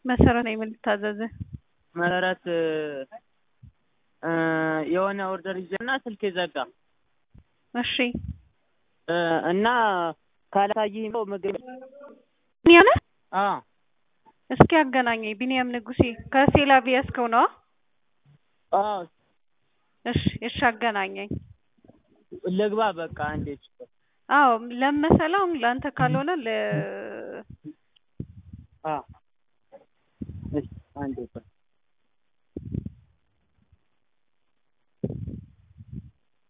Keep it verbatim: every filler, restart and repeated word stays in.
መሰረት ነኝ ምን ልታዘዝ? መሰረት የሆነ ኦርደር ይዘና ስልክ ዘጋ። እሺ እና ካላሳየኝ ነው ምግብ ቢኒያም አ እስኪ አገናኘኝ። ቢኒያም ንጉሴ ከሴላቪያስከው ነው? አዎ እሺ እሺ አገናኘኝ። ልግባ በቃ አንዴ አዎ ለመሰለው ላንተ ካልሆነ ለ አ እሺ አንዴ